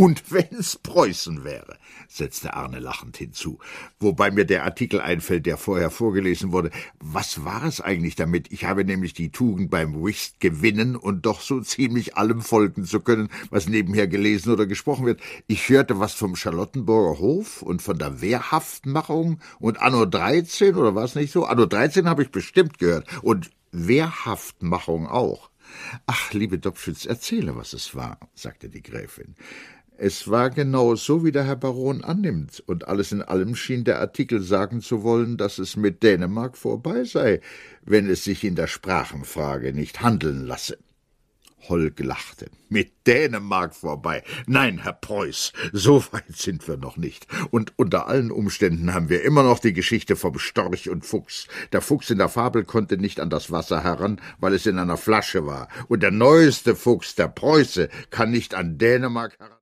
Und wenn's Preußen wäre, setzte Arne lachend hinzu, wobei mir der Artikel einfällt, der vorher vorgelesen wurde. Was war es eigentlich damit? Ich habe nämlich die Tugend, beim Whist gewinnen und doch so ziemlich allem folgen zu können, was nebenher gelesen oder gesprochen wird. Ich hörte was vom Charlottenburger Hof und von der Wehrhaftmachung und Anno 13, oder war es nicht so? Anno 13 habe ich bestimmt gehört und Wehrhaftmachung auch. »Ach, liebe Dobschütz, erzähle, was es war«, sagte die Gräfin. »Es war genau so, wie der Herr Baron annimmt, und alles in allem schien der Artikel sagen zu wollen, dass es mit Dänemark vorbei sei, wenn es sich in der Sprachenfrage nicht handeln lasse.« Holk lachte. »Mit Dänemark vorbei? Nein, Herr Preuß, so weit sind wir noch nicht. Und unter allen Umständen haben wir immer noch die Geschichte vom Storch und Fuchs. Der Fuchs in der Fabel konnte nicht an das Wasser heran, weil es in einer Flasche war. Und der neueste Fuchs, der Preuße, kann nicht an Dänemark heran.«